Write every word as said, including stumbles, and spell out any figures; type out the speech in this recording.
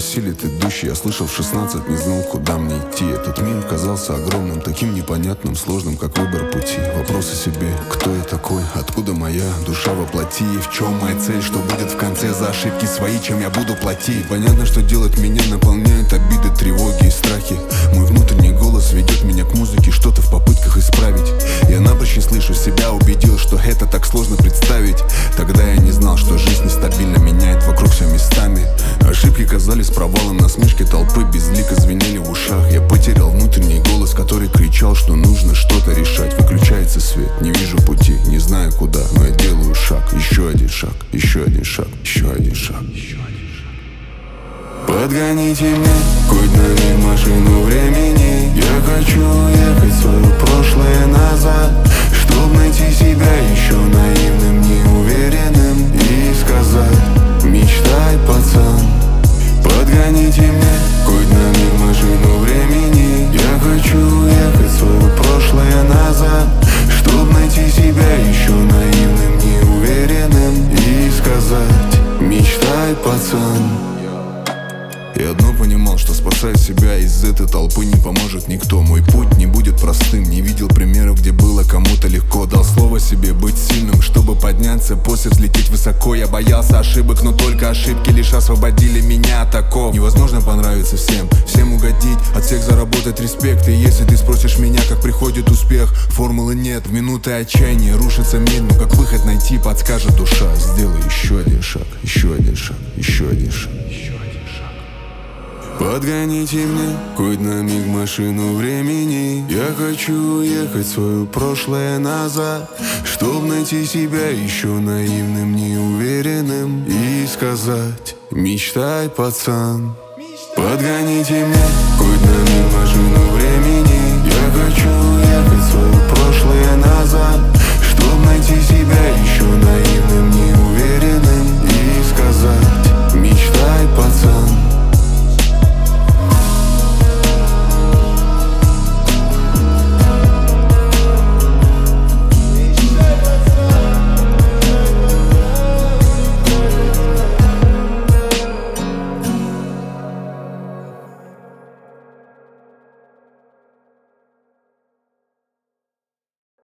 осилит идущий. Я слышал в шестнадцать, не знал, куда мне идти. Этот мир казался огромным, таким непонятным, сложным, как выбор пути. Вопрос о себе: кто я такой, откуда моя душа воплоти, и в чем моя цель, что будет в конце за ошибки свои, чем я буду платить. Понятно, что делать меня наполняет обиды, тревоги и страхи. Мой внутренний голос ведет меня к музыке, что-то в попытках исправить. Я напрочь не слышу себя, убедил, что это так сложно представить. Тогда я не знал, что жизнь нестабильно меняет вокруг все местами. Ошибки казались провалом, насмешки толпы безлико звенели в ушах. Я потерял внутренний голос, который кричал, что нужно что-то решать. Выключается свет, не вижу пути, не знаю куда, но я делаю шаг. Еще один шаг, еще один шаг, еще один шаг. Подгоните мне хоть на миг машину времени. Я хочу ехать в свое прошлое назад, чтоб найти себя еще наивным, неуверенным и сказать: мечтай, пацан. Подгоните мне хоть на миг машину времени. Я хочу ехать в свое прошлое назад, чтоб найти себя еще наивным, неуверенным и сказать: мечтай, пацан. Я одно понимал, что спасая себя из этой толпы не поможет никто. Мой путь не будет простым, не видел примеров, где было кому-то легко. Дал слово себе быть сильным, чтобы подняться, после взлететь высоко. Я боялся ошибок, но только ошибки лишь освободили меня от оков. Невозможно понравиться всем, всем угодить, от всех заработать респект. И если ты спросишь меня, как приходит успех, формулы нет. В минуты отчаяния рушится мир, но как выход найти, подскажет душа. Сделай еще один шаг, еще один шаг, еще один шаг. Подгоните мне хоть на миг машину времени. Я хочу ехать в свое прошлое назад, чтоб найти себя еще наивным, неуверенным и сказать: мечтай, пацан. Подгоните мне хоть на миг